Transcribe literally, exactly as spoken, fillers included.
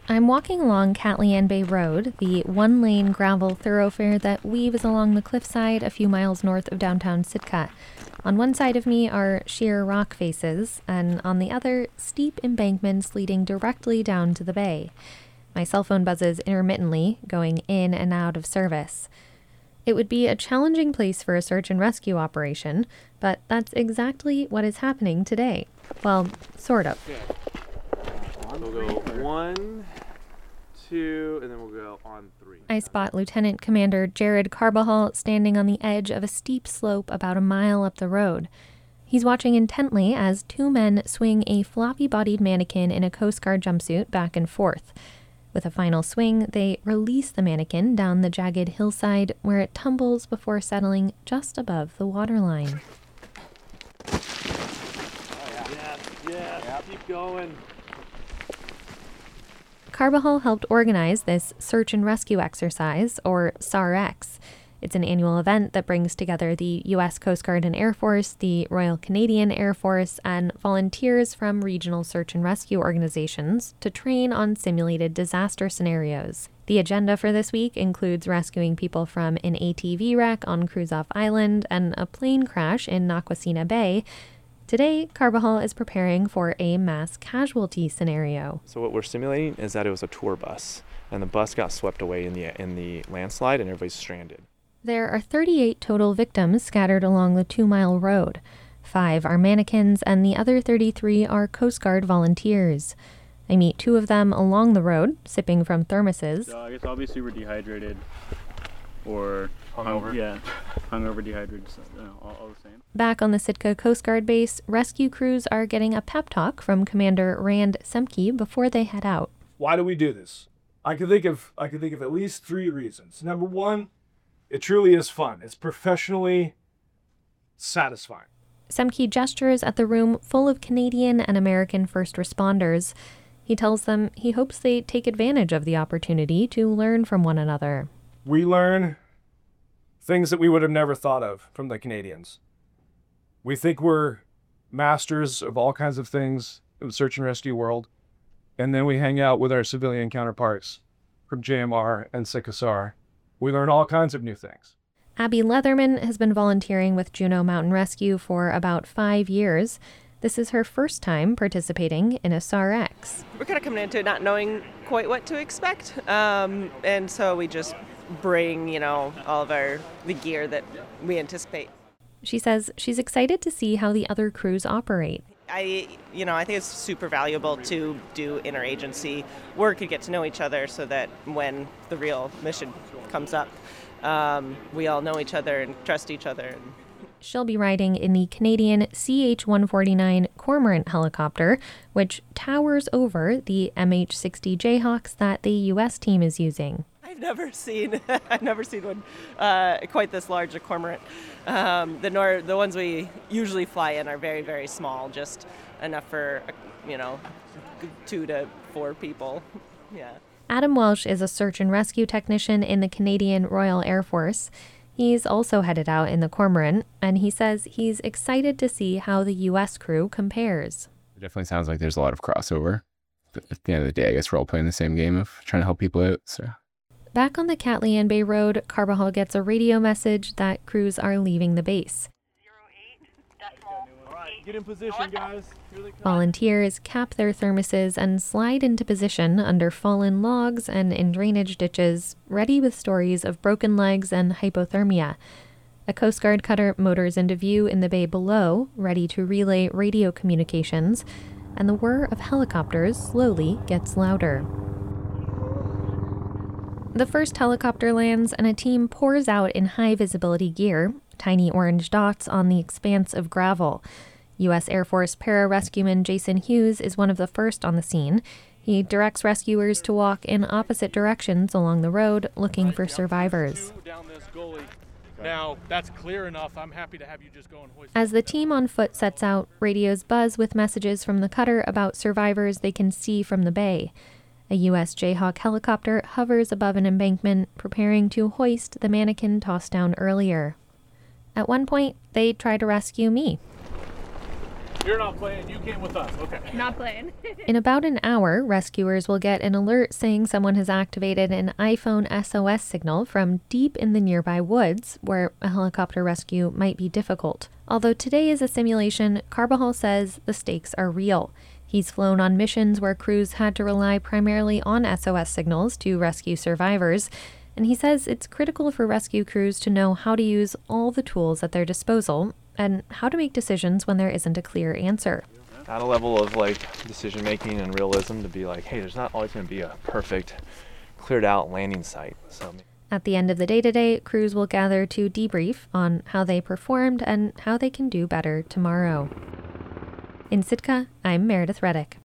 I'm walking along Catlian Bay Road, the one-lane gravel thoroughfare that weaves along the cliffside a few miles north of downtown Sitka. On one side of me are sheer rock faces, and on the other, steep embankments leading directly down to the bay. My cell phone buzzes intermittently, going in and out of service. It would be a challenging place for a search and rescue operation, but that's exactly what is happening today. Well, sort of. We'll go one, two, and then we'll go on three. I spot Lieutenant Commander Jared Carbajal standing on the edge of a steep slope about a mile up the road. He's watching intently as two men swing a floppy-bodied mannequin in a Coast Guard jumpsuit back and forth. With a final swing, they release the mannequin down the jagged hillside where it tumbles before settling just above the waterline. Oh, yeah. Yes, yes, yep. Keep going. Carbajal helped organize this search and rescue exercise, or S A R X. It's an annual event that brings together the U S Coast Guard and Air Force, the Royal Canadian Air Force, and volunteers from regional search and rescue organizations to train on simulated disaster scenarios. The agenda for this week includes rescuing people from an A T V wreck on Kruzof Island and a plane crash in Naquasina Bay. Today, Carbajal is preparing for a mass casualty scenario. So what we're simulating is that it was a tour bus, and the bus got swept away in the in the landslide, and everybody's stranded. There are thirty-eight total victims scattered along the two-mile road. Five are mannequins, and the other thirty-three are Coast Guard volunteers. I meet two of them along the road, sipping from thermoses. So I guess obviously we're dehydrated, or hungover. Hung, yeah, hungover, dehydrated, so, you know, all, all the same. Back on the Sitka Coast Guard base, rescue crews are getting a pep talk from Commander Rand Semke before they head out. Why do we do this? I can think of I can think of at least three reasons. Number one, it truly is fun. It's professionally satisfying. Semke gestures at the room full of Canadian and American first responders. He tells them he hopes they take advantage of the opportunity to learn from one another. We learn things that we would have never thought of from the Canadians. We think we're masters of all kinds of things in the search and rescue world, and then we hang out with our civilian counterparts from J M R and Sitka S A R. We learn all kinds of new things. Abby Leatherman has been volunteering with Juneau Mountain Rescue for about five years. This is her first time participating in a S A R X. We're kind of coming into it not knowing quite what to expect, um, and so we just bring, you know, all of our the gear that we anticipate. She says she's excited to see how the other crews operate. I, you know, I think it's super valuable to do interagency work and get to know each other so that when the real mission comes up, um, we all know each other and trust each other. She'll be riding in the Canadian C H one forty-nine Cormorant helicopter, which towers over the M H sixty Jayhawks that the U S team is using. I've never seen I've never seen one uh, quite this large, a cormorant. Um, the nor- the ones we usually fly in are very, very small, just enough for, you know, two to four people. Yeah. Adam Welsh is a search and rescue technician in the Canadian Royal Air Force. He's also headed out in the Cormorant, and he says he's excited to see how the U S crew compares. It definitely sounds like there's a lot of crossover. But at the end of the day, I guess we're all playing the same game of trying to help people out, so... Back on the Catlian Bay Road, Carbajal gets a radio message that crews are leaving the base. Get in position, guys. Volunteers cap their thermoses and slide into position under fallen logs and in drainage ditches, ready with stories of broken legs and hypothermia. A Coast Guard cutter motors into view in the bay below, ready to relay radio communications, and the whir of helicopters slowly gets louder. The first helicopter lands and a team pours out in high-visibility gear, tiny orange dots on the expanse of gravel. U S Air Force para-rescueman Jason Hughes is one of the first on the scene. He directs rescuers to walk in opposite directions along the road, looking for survivors. Now, that's clear enough. I'm happy to have you just go and hoist. As the team on foot sets out, radios buzz with messages from the cutter about survivors they can see from the bay. A U S Jayhawk helicopter hovers above an embankment, preparing to hoist the mannequin tossed down earlier. At one point, they try to rescue me. You're not playing. You came with us. Okay. Not playing. In about an hour, rescuers will get an alert saying someone has activated an iPhone S O S signal from deep in the nearby woods, where a helicopter rescue might be difficult. Although today is a simulation, Carbajal says the stakes are real. He's flown on missions where crews had to rely primarily on S O S signals to rescue survivors, and he says it's critical for rescue crews to know how to use all the tools at their disposal and how to make decisions when there isn't a clear answer. At a level of like decision making and realism to be like, hey, there's not always going to be a perfect, cleared out landing site. So at the end of the day today, crews will gather to debrief on how they performed and how they can do better tomorrow. In Sitka, I'm Meredith Reddick.